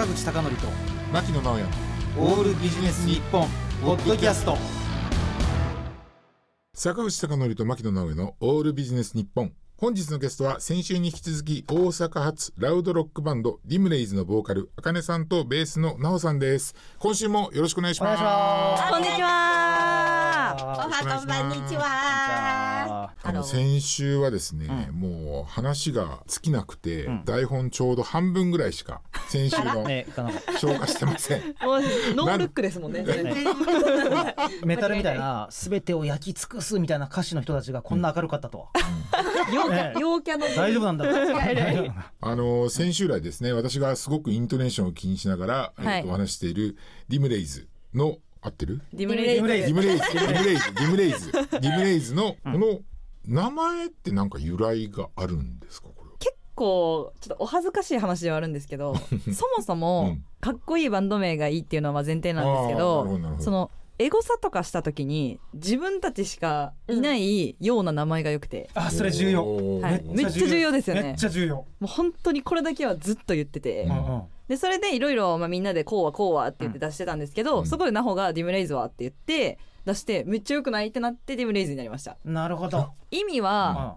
口貴教と牧野直哉オールビジネス日本ポッドキャスト。 坂口貴教と牧野直哉のオールビジネス日本。本日のゲストは先週に引き続き大阪発ラウドロックバンドディムレイズのボーカルあかねさんとベースのなおさんです。今週もよろしくお願いします。 こんにちは。 おはこんばんにちは。 先週はですね、もう話が尽きなくて、台本ちょうど半分ぐらいしか先週の消化してません。 もうノールックですもんね。 メタルみたいな全てを焼き尽くすみたいな歌詞の人たちがこんな明るかったとは、 陽キャの大丈夫なんだ先週来ですね、私がすごくイントネーションを気にしながら、お話しているディムレイズの合ってるディムレイズのこの名前ってなんか由来があるんですか？これ結構ちょっとお恥ずかしい話ではあるんですけどそもそもかっこいいバンド名がいいっていうのは前提なんですけど、そのエゴサとかした時に自分たちしかいないような名前が良くて、 それ重要、 めっちゃ重要ですよね。 めっちゃ重要。 もう本当にこれだけはずっと言ってて、でそれでいろいろみんなでこうはって言って出してたんですけど、そこでナホがディムレイズはって言って出してめっちゃ良くないってなってディムレイズになりました。 なるほど。 意味は、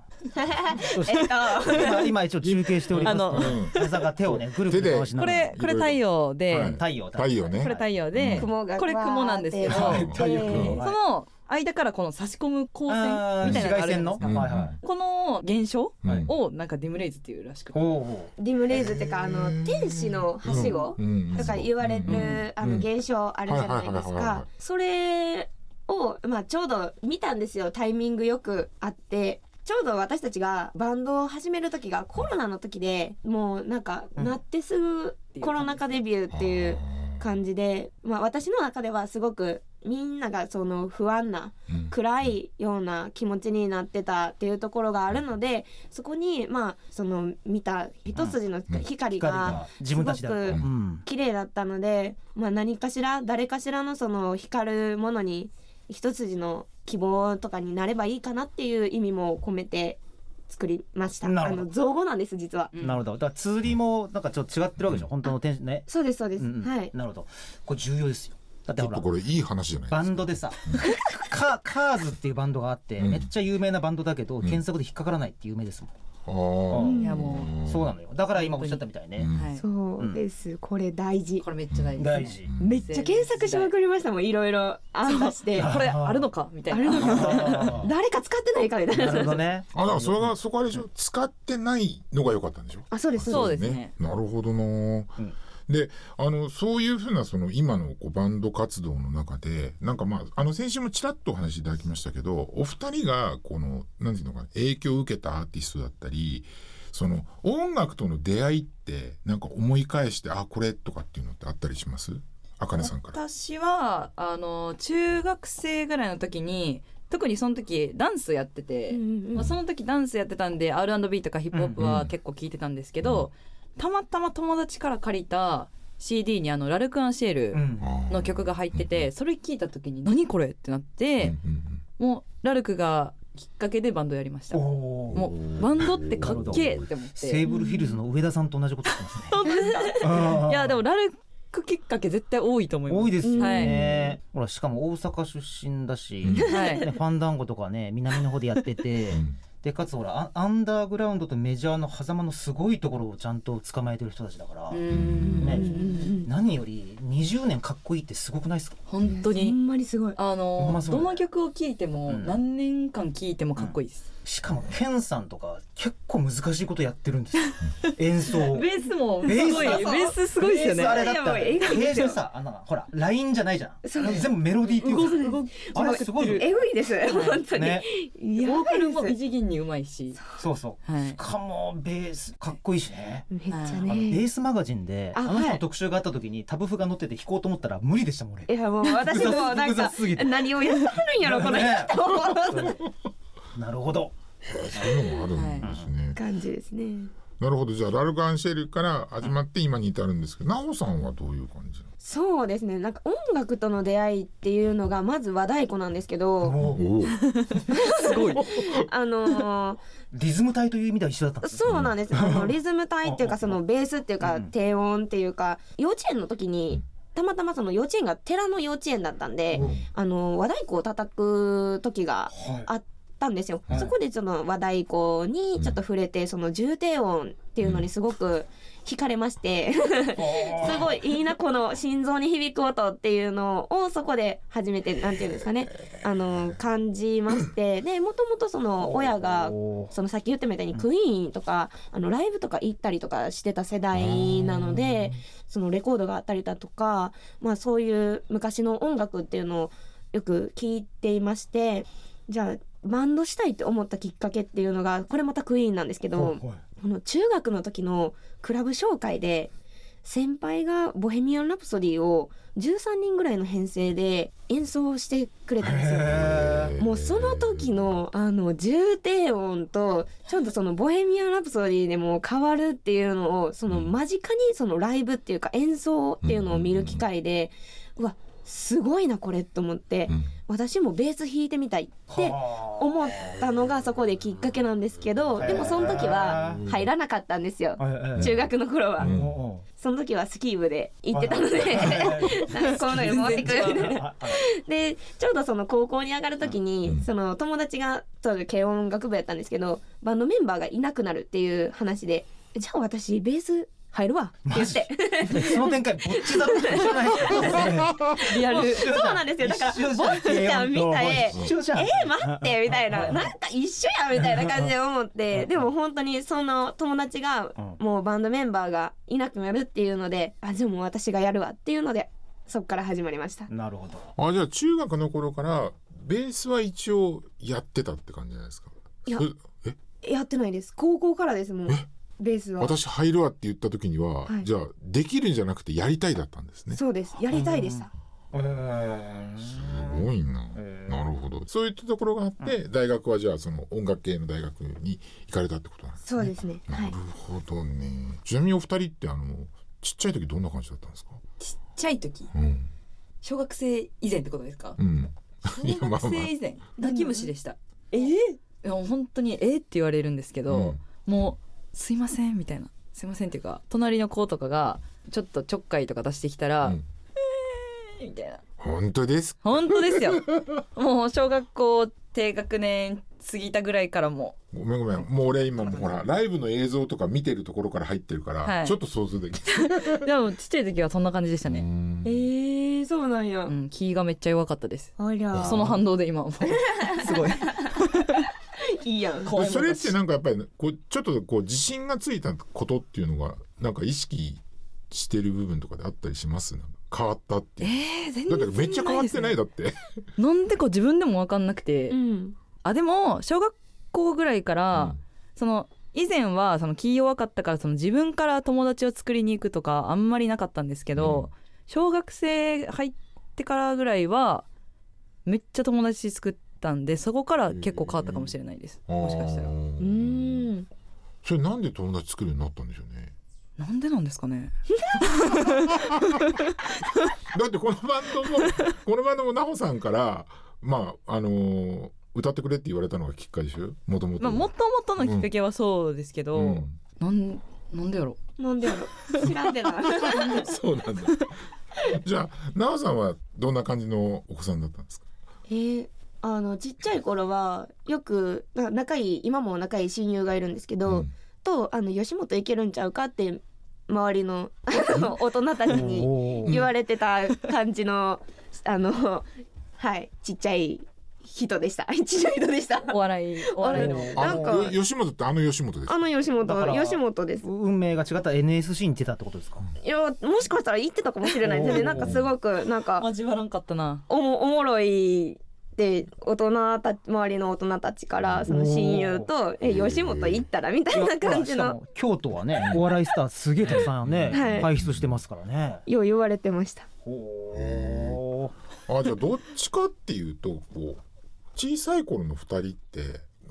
今一応中継しております皆さんが手をねぐるぐる回しながら、 これ太陽で、 太陽ね、 これ太陽で、これ雲なんですけど、その間からこの差し込む光線みたいなのがあるんですか。この現象をなんかディムレイズっていうらしくて、 ディムレイズってか天使のはしごとか言われる現象あるじゃないですか。それをちょうど見たんですよ。タイミングよくあって、ちょうど私たちがバンドを始める時がコロナの時で、もうなんかなってすぐコロナ禍デビューっていう感じで、私の中ではすごくみんながその不安な、暗いような気持ちになってたっていうところがあるので、そこにその見た一筋の光がすごく綺麗だったので、何かしら誰かしらのその光るものに一筋の希望とかになればいいかなっていう意味も込めて作りました。造語なんです実は。 なるほど。だから通りもなんかちょっと違ってるわけでしょ、本当の天使ね。 そうですそうです、はい。 なるほど。これ重要ですよ。だってほら、 ちょっとこれいい話じゃないですか。 バンドでさカーズっていうバンドがあって、めっちゃ有名なバンドだけど、検索で引っかからないって有名ですもん。 いやもうそうなのよ。だから今おっしゃったみたいね。 そうです。これ大事。 これめっちゃ大事。 めっちゃ検索しまくりましたもん。いろいろ案出してこれあるのかみたいな。 誰か使ってないかみたいな。 なるほどね。 だからそこあれでしょ。使ってないのが良かったんでしょ。 そうですそうですね。 なるほどな。でそういうふうなその今のバンド活動の中でなんか先週もちらっとお話しいただきましたけど、お二人がこのなんていうのかな、影響を受けたアーティストだったり、その音楽との出会いってなんか思い返してこれとかっていうのってあったりします？あかねさんから。 私は中学生ぐらいの時に特にその時ダンスやってて、その時ダンスやってたんで R&B とかヒップホップは結構聴いてたんですけど、たまたま友達から借りた CD にラルク・アンシェールの曲が入ってて、それ聴いた時に何これってなって、もうラルクがきっかけでバンドやりました。もうバンドってかっけーって思って。 セーブルヒルズの上田さんと同じこと言ってますね。 本当ですか？いやでもラルクきっかけ絶対多いと思います。 多いですよね。ほらしかも大阪出身だし、ファンダンゴとかね南の方でやってて。でかつほらアンダーグラウンドとメジャーの狭間のすごいところをちゃんと捕まえてる人たちだから、何より20年かっこいいってすごくないですか？ 本当にほんまにすごい。 どの曲を聴いても、何年間聴いてもかっこいいです。 しかもケンさんとか結構難しいことやってるんですよ演奏。 ベースもすごい。ベースすごいですよね。 あれだったらベースさほらラインじゃないじゃん。全部メロディーっていうか、あれすごいエグいです本当に。 ボーカルも異次元にうまいし。 そうそう。しかもベースかっこいいしね。 めっちゃね。 ベースマガジンで人の特集があった時にタブ譜が載ってて弾こうと思ったら無理でしたもん俺。 いやもう私もなんか何をやってはるんやろこの人。 なるほど。 そういうのもあるんですね。 感じですね。 なるほど。じゃあラルク・アンシェルから始まって今に至るんですけど、奈穂さんはどういう感じ？ そうですね、なんか音楽との出会いっていうのがまず和太鼓なんですけどすごいリズム隊という意味では一緒だったんです。 そうなんです。リズム隊っていうかそのベースっていうか低音っていうか、幼稚園の時にたまたまその幼稚園が寺の幼稚園だったんで、和太鼓を叩く時があったんですよ、そこでその和太鼓にちょっと触れて、その重低音っていうのにすごく惹かれましてすごいいいなこの心臓に響く音っていうのをそこで初めてなんていうんですかね感じまして、でもともとその親がそのさっき言ったみたいにクイーンとかライブとか行ったりとかしてた世代なので、そのレコードがあったりだとか、まあそういう昔の音楽っていうのをよく聞いていまして、じゃあバンドしたいって思ったきっかけっていうのがこれまたクイーンなんですけど、この中学の時のクラブ紹介で先輩がボヘミアン・ラプソディを13人ぐらいの編成で演奏してくれたんですよ。もうその時の重低音とちょっとそのボヘミアン・ラプソディでも変わるっていうのをその間近にそのライブっていうか演奏っていうのを見る機会で、うわすごいなこれと思って、私もベース弾いてみたいって思ったのがそこできっかけなんですけど、でもその時は入らなかったんですよ、中学の頃は。その時はスキー部で行ってたのでなんかこういうのが回ってくるみたいなでちょうどその高校に上がる時にその友達が軽音楽部やったんですけど、バンドメンバーがいなくなるっていう話で、じゃあ私ベース入るわって言ってその展開ぼっちだったじゃないですかリアルそうなんですよ。だからぼっちちゃん見た待ってみたいな、なんか一緒やみたいな感じで思ってでも本当にその友達がもうバンドメンバーがいなくなるっていうので、じゃあもう私がやるわっていうのでそっから始まりました。 なるほど。 じゃあ中学の頃からベースは一応やってたって感じじゃないですか？ いややってないです。高校からですもん。ベースは私入るわって言った時には、じゃあできるんじゃなくてやりたいだったんですね。 そうです、やりたいでした。 すごいな、なるほど。そういったところがあって、大学はじゃあその音楽系の大学に行かれたってことなんですね。 そうですね、 なるほどね。ちなみにお二人ってちっちゃい時どんな感じだったんですか？ ちっちゃい時、小学生以前ってことですか？小学生以前泣き虫でした。本当にって言われるんですけど、もうすいませんみたいな、すいませんっていうか隣の子とかがちょっとちょっかいとか出してきたら、みたいな。 本当ですよもう小学校低学年過ぎたぐらいからもごめんもう俺今もほらライブの映像とか見てるところから入ってるから、ちょっと想像できるでもちっちゃい時はそんな感じでしたね。 そうなんや。 気がめっちゃ弱かったです。 ありゃその反動で今もすごいいいやん。 それってなんかやっぱりちょっと自信がついたことっていうのがなんか意識してる部分とかであったりします？なんか変わったっていう、 全然だってめっちゃ変わってないだってなんでか自分でも分かんなくて、でも小学校ぐらいから、その以前はその気弱かったからその自分から友達を作りに行くとかあんまりなかったんですけど、小学生入ってからぐらいはめっちゃ友達作ったんで、そこから結構変わったかもしれないです、もしかしたら。 それなんで友達作るようになったんでしょうね。 なんでなんですかねだってこのバンドも奈穂さんから歌ってくれって言われたのがきっかけでしょ。もともとのきっかけはそうですけど、なんでやろ知らんでなそうなんだじゃあ奈緒さんはどんな感じのお子さんだったんですか？ ちっちゃい頃はよく今も仲いい親友がいるんですけど、と吉本行けるんちゃうかって周りの大人たちに言われてた感じのちっちゃい人でした。ちっちゃい人でした。 お笑いのなんか吉本って吉本ですか？ 吉本です。 運命が違った NSC に行ってたってことですか？ いやもしかしたら行ってたかもしれないですね。なんかすごく交わらんかったな。 おもろいで周りの大人たちからその親友と吉本行ったらみたいな感じの。 京都はねお笑いスターすげえたくさんね、輩出してますからね。 よう言われてました。 じゃあどっちかっていうと小さい頃の2人って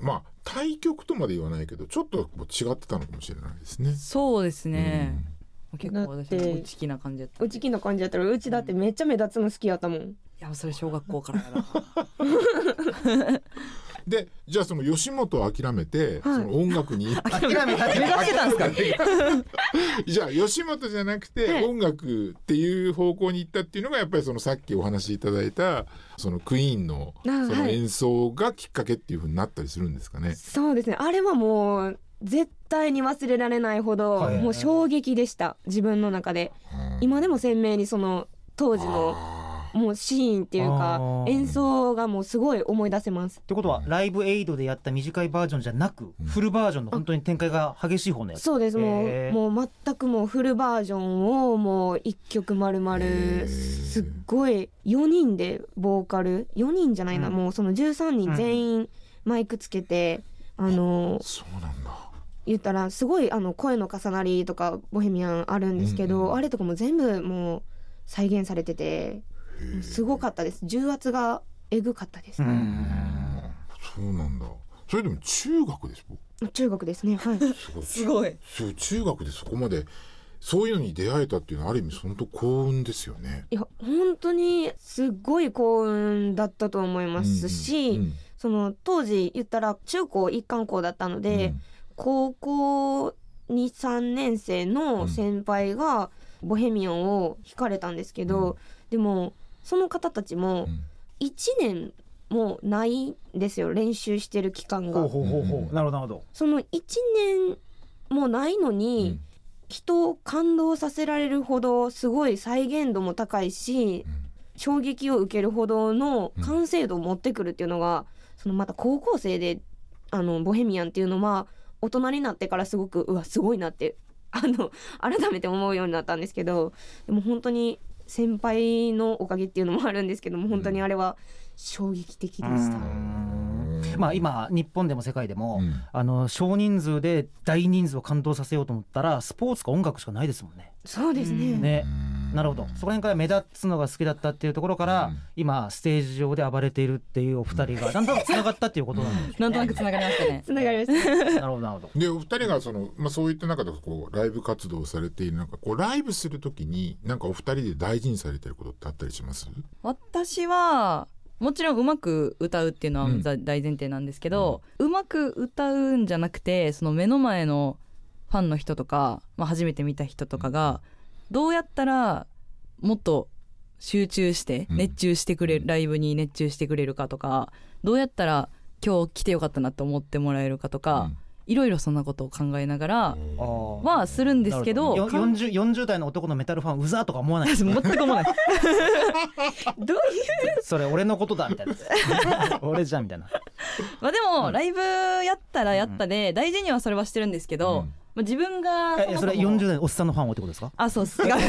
まあ対局とまで言わないけどちょっと違ってたのかもしれないですね。 そうですね、結構私は内気な感じだった。 内気な感じだったらうちだってめっちゃ目立つの好きやったもん。いやそれ小学校からやなでじゃあその吉本を諦めて、その音楽に諦めた目指してたんですかじゃあ吉本じゃなくて音楽っていう方向に行ったっていうのがやっぱりそのさっきお話しいただいたそのクイーンのその演奏がきっかけっていう風になったりするんですかね。 そうですね、あれはもう絶対に忘れられないほどもう衝撃でした、自分の中で。今でも鮮明にその当時のもうシーンっていうか演奏がもうすごい思い出せます。 ってことはライブエイドでやった短いバージョンじゃなく、フルバージョンの本当に展開が激しい方のやつ。 そうです、もう全くもうフルバージョンをもう一曲丸々すっごい4人でボーカル4人じゃないな、もうその13人全員マイクつけて、 そうなんだ。 言ったらすごい声の重なりとかボヘミアンあるんですけど、あれとかも全部もう再現されててすごかったです。重圧がえぐかったです。 そうなんだ。それでも中学ですか？ 中学ですね。はい。 すごい。 そう中学でそこまでそういうのに出会えたっていうのはある意味本当幸運ですよね。 いや本当にすごい幸運だったと思いますし、その当時言ったら中高一貫校だったので、高校2、3年生の先輩がボヘミアンを弾かれたんですけど、でもその方たちも1年もないんですよ、練習してる期間が。 なるほどなるほど。 その1年もないのに、人を感動させられるほどすごい再現度も高いし、衝撃を受けるほどの完成度を持ってくるっていうのが、そのまた高校生でボヘミアンっていうのは大人になってからすごくすごいなって改めて思うようになったんですけど、でも本当に先輩のおかげっていうのもあるんですけども、本当にあれは衝撃的でした。 まあ今日本でも世界でも、少人数で大人数を感動させようと思ったらスポーツか音楽しかないですもんね。 そうですね。 なるほど。そこら辺から目立つのが好きだったっていうところから、今ステージ上で暴れているっていうお二人がなんとなくつながったっていうことなんですね。 なんとなくつながりましたね。 つながりました。 なるほどなるほど。 でお二人がそういった中でライブ活動をされている中、ライブするときになんかお二人で大事にされていることってあったりします？ 私はもちろんうまく歌うっていうのは大前提なんですけど、うまく歌うんじゃなくて、その目の前のファンの人とか、初めて見た人とかがどうやったらもっと集中して熱中してくれる、ライブに熱中してくれるかとか、どうやったら今日来てよかったなと思ってもらえるかとか、いろいろそんなことを考えながらはするんですけど、 40代の男のメタルファンうざとか思わないです。 全く思わないどういうそれ俺のことだみたいな俺じゃんみたいな。 でも、ライブやったらやったで、大事にはそれはしてるんですけど、自分がそれ40代のおっさんのファンをってことですか？ そうっす。違う大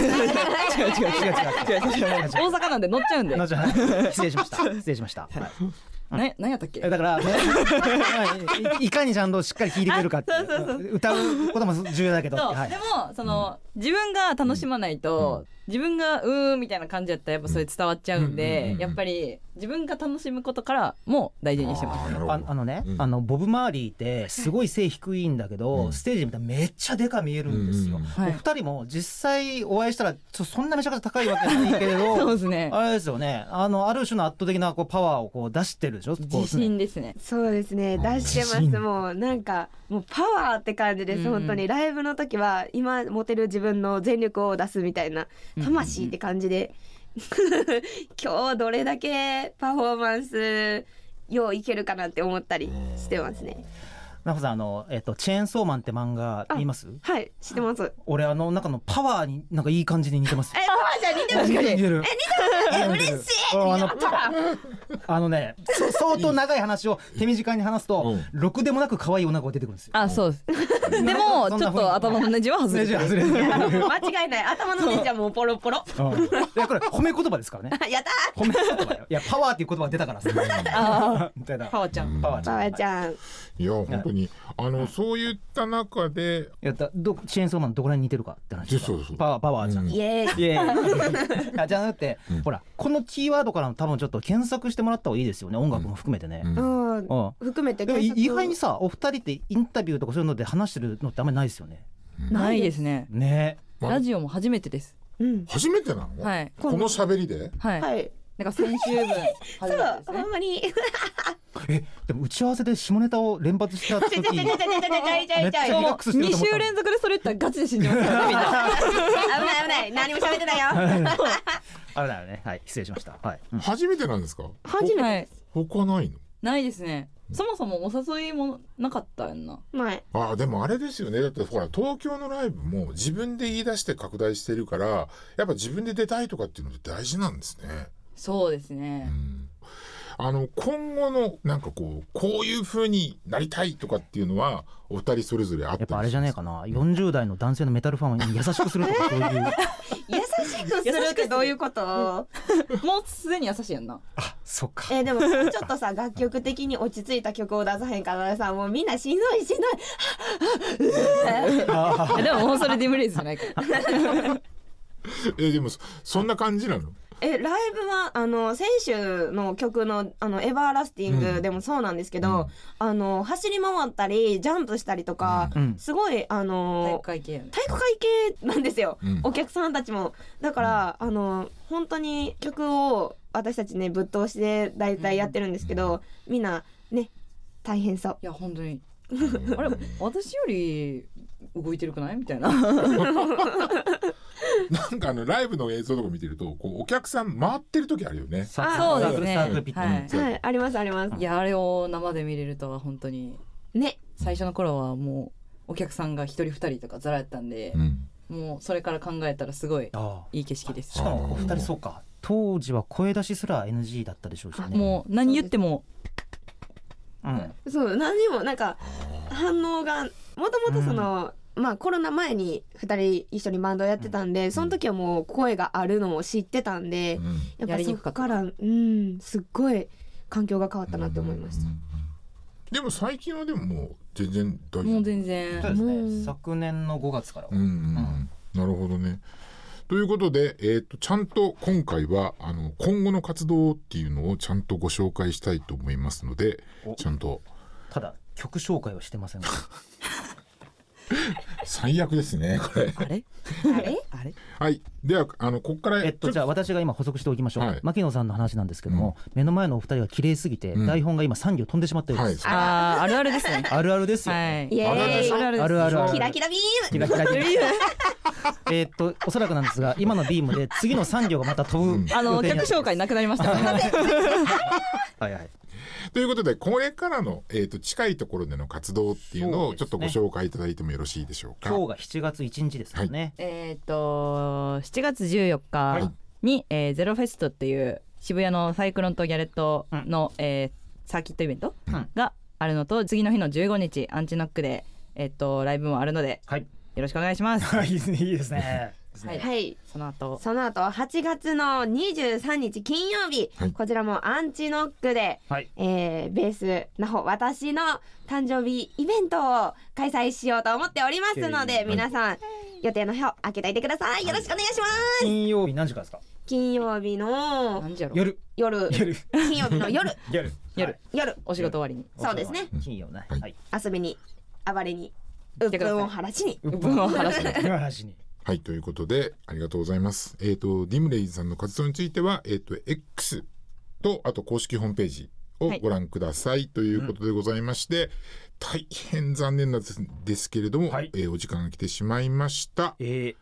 阪なんで乗っちゃうんで。 失礼しました。 何やったっけ？ だからいかにちゃんとしっかり聴いてくれるかって歌うことも重要だけど、でも自分が楽しまないと、自分がみたいな感じやったらやっぱそれ伝わっちゃうんで、やっぱり自分が楽しむことからも大事にしてます。 ボブ・マーリーってすごい背低いんだけど、ステージで見たらめっちゃでか見えるんですよ。お二人も実際お会いしたらそんなめちゃくちゃ高いわけじゃないけれどそうですね、 あれですよね、ある種の圧倒的なパワーを出してるでしょ。 自信ですね。 そうですね、出してます。もうなんかもうパワーって感じです。本当にライブの時は今持てる自分の全力を出すみたいな、魂って感じで今日どれだけパフォーマンスよういけるかなって思ったりしてますね。 ナフさんチェーンソーマンって漫画見ます？ はい、知ってます。 俺中のパワーになんかいい感じに似てます。 パワーじゃ似てますか？ 似てる。 嬉しい。 相当長い話を手短に話すと、ろくでもなく可愛い女の子が出てくるんですよ。 そうです。でもちょっと頭のネジは外れてる。 間違いない。頭のネジはもうポロポロ。 いやこれ褒め言葉ですからね。 やったー。褒め言葉よ。いやパワーっていう言葉が出たからさ。 パワーちゃん。 パワーちゃん。 いや本当にそういった中でチェーンソーマンのどこらに似てるかって話ですか？ そうパワーちゃん。 イエーイ。 じゃなくてほらこのキーワードからの多分ちょっと検索してもらった方がいいですよね、音楽も含めてね。 含めてでも意外にさお二人ってインタビューとかそういうので話してるのってあんまりないですよね。 ないですね。 ね、 ラジオも初めてです。 初めてなの？ はい。 この喋りで？ はい。なんか先週分初めてですね。 ほんまに。 でも打ち合わせで下ネタを連発した時めっちゃリラックスしてると思った。 2週連続でそれ言ったらガチで死んじゃいますからねみんな。 危ない何も喋ってないよ。 危ないよね。はい、失礼しました。はい。 初めてなんですか？ 初めて。 他ないの？ ないですね。そもそもお誘いもなかったやんな。 でもあれですよね。だってほら東京のライブも自分で言い出して拡大してるから、やっぱ自分で出たいとかっていうのって大事なんですね。 そうですね。 今後のなんかこういう風になりたいとかっていうのはお二人それぞれあったりしますか？ やっぱあれじゃねえかな、40代の男性のメタルファンに優しくするとかそういう優しくするってどういうこと？ もうすでに優しいやんな。 あ、そっか。 でもちょっとさ楽曲的に落ち着いた曲を出さへんからさ、もうみんなしんどいでももうそれディムレイズじゃないからでもそんな感じなの？ ライブは先週の曲のエバーラスティングでもそうなんですけど、走り回ったりジャンプしたりとか、すごい体育会系なんですよ、お客さんたちも。だから本当に曲を私たちねぶっ通しで大体やってるんですけど、みんなね大変そう。 いや本当にあれ私より動いてるくないみたいななんかライブの映像とか見てるとこうお客さん回ってる時あるよね。 そうですね。はい、 ありますあります。 いやあれを生で見れるとは本当にね。最初の頃はもうお客さんが1人2人とかザラやったんで、もうそれから考えたらすごいいい景色です。 しかもお二人そうか、当時は声出しすら NG だったでしょうしね。 もう何言ってもそう何にもなんか反応がもともとその、コロナ前に2人一緒にバンドやってたんで、その時はもう声があるのを知ってたんで、やっぱそっからすっごい環境が変わったなって思いました。 でも最近はでももう全然大丈夫。 もう全然そうですね、昨年の5月からは。 なるほどね。ということで、ちゃんと今回は今後の活動っていうのをちゃんとご紹介したいと思いますので、ちゃんと。 ただ曲紹介はしてません最悪ですねこれ。 あれはい。ではここからじゃあ私が今補足しておきましょう。牧野さんの話なんですけども、目の前のお二人が綺麗すぎて、台本が今3行飛んでしまっているんです。 あるあるですね。 あるあるですよ。 イエーイ、あるあるキラキラビーム、 キラキラビームおそらくなんですが今のビームで次の3行がまた飛ぶ曲紹介なくなりました。 はいはい。 ということでこれからの、近いところでの活動っていうのをちょっとご紹介いただいてもよろしいでしょうか。 今日が7月1日ですよね。 7月14日に、ゼロフェストっていう渋谷のサイクロンとギャレットの、サーキットイベントがあるのと、次の日の15日アンチノックで、ライブもあるので、よろしくお願いします。 いいですね。 はい、 その後 8月の23日金曜日、こちらもアンチノックで、ベースなほ私の誕生日イベントを開催しようと思っておりますので、皆さん予定の表開けていてください。よろしくお願いします。 金曜日何時からですか？ 金曜日の夜金曜日の夜お仕事終わりに。 そうですね、 金曜ね、 遊びに暴れにうっぷんを晴らしにはい、ということでありがとうございます。ディムレイズさんの活動については、X とあと公式ホームページをご覧ください、ということでございまして、大変残念なんですけれども、お時間が来てしまいました。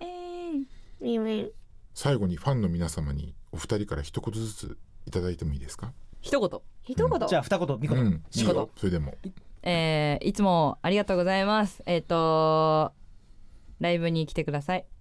最後にファンの皆様にお二人から一言ずついただいてもいいですか？ 一言、 じゃあ二言三言、 それでもいつもありがとうございます。ライブに来てください。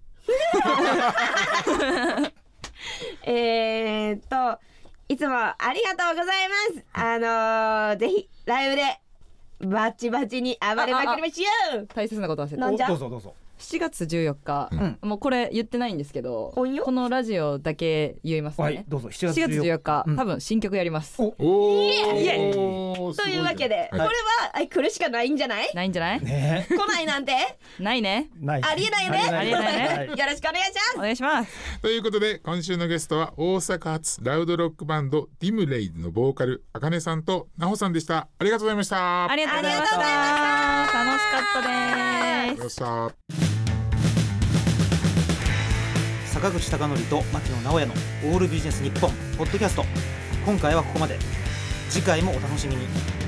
いつもありがとうございます。ぜひライブでバチバチに暴れまくりましょう。 大切なこと忘れて。 どうぞ 7月14日、もうこれ言ってないんですけど、このラジオだけ言いますね。 はい、どうぞ。7 月14日、多分新曲やります。 イエーイというわけで、これは来るしかないんじゃない？ ないんじゃない？ 来ないなんてないね。 ありえないよね。 ありえないね。 よろしくお願いします。 お願いします。 ということで今週のゲストは大阪発ラウドロックバンドディムレイズのボーカルあかねさんとなほさんでした。ありがとうございました。 ありがとうございました。楽しかったです。 坂口孝則と牧野直哉のオールビジネス日本ポッドキャスト、今回はここまで。次回もお楽しみに。